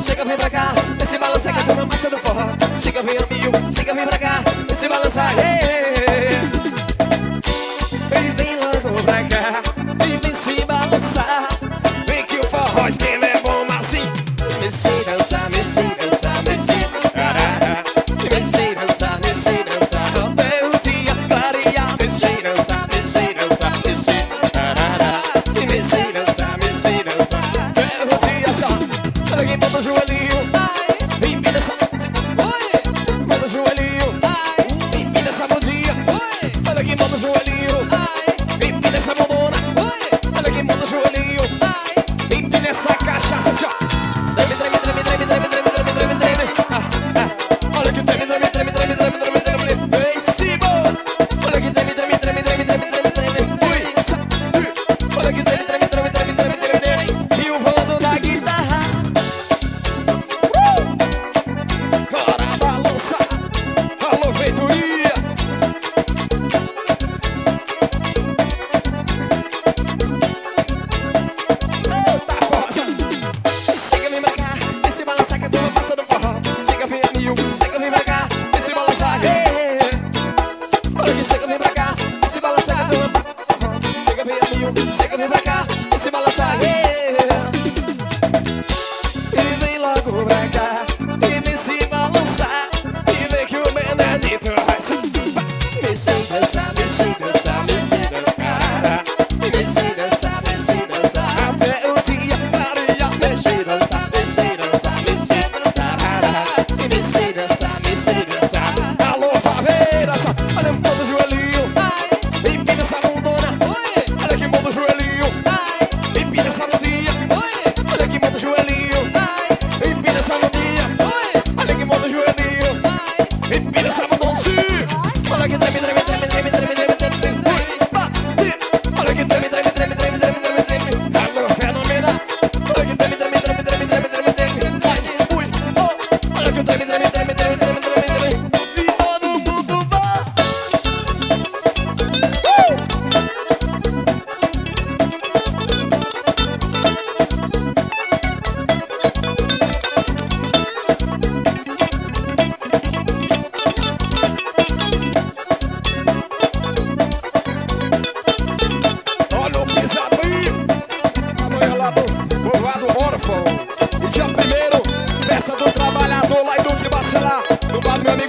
chega, vem pra cá. Esse balança que a turma passa do forró. Chega, vem amigo, chega, vem pra cá. Esse balança, vem logo pra cá. E vem se balançar. Vem que o forró esquema é bom, mas sim. Mexer, dançar, mexer, dançar, mexer, dançar. Mexer, dançar, mexer, dançar. Até o dia clarear. Mexer, dançar, mexer, dançar, mexer, dançar. E mexer, dançar, mexer, dançar. Até o dia só. Olha quem bota o joelhinho. Empina essa bundinha. Bota o joelhinho. Empina essa bundinha. Olha quem bota o joelhinho. Empina essa bundona. Olha quem bota o joelhinho. Empina essa cachaça assim, ó. Treme, treme, treme, treme, treme, treme, treme, treme, treme. Olha que treme, treme, treme, treme, treme, treme, treme. Vem, Simão. Olha que treme, treme, treme, treme, treme, treme, treme. Olha que treme, treme, treme, treme, treme, treme, treme. E o rodo da guitarra. Bora balançar. Alô, feitoria. Eita, rosa. Chega, vem pra cá. Esse balançar que a turma passa do forró. Chega, vem amigo, chega, vem pra cá. Esse balançar, olha que chega, vem pra cá. Esse balançar que a turma passa do forró. Chega, vem amigo, chega, vem pra cá. Esse balançar, e vem logo pra cá. E vem se balançar. E vem que o Benedito vai se mexer, dançar, mexer, dançar, mexer, dançar. E mexer, dançar, mexer, dançar. Até o dia clarear. Mexer, dançar, mexer, dançar, mexer, dançar. E mexer, dançar, mexer, dançar. Alô, Faveira, só olha o pão do joelhinho. Empina essa bundona. Olha que bom do joelhinho. Empina essa bundinha. Olha que bom do joelhinho. Empina essa bundinha. Olha que bom do joelhinho. Empina essa bundoncinha. Olha que treme, treme, treme, treme, treme, treme, treme. Olha que treme, treme, treme, treme, treme, treme, treme. Alô, fenomenal. Olha que treme, treme, treme, treme, treme, treme, treme. Olha que treme, treme, treme, treme, treme, treme, treme. E todo mundo vai. Olha o pisadinho. Amanhã lá do povoado órfão. E dia 1º, festa do trabalhador lá em Duque de Bacelar. No bar do meu amigo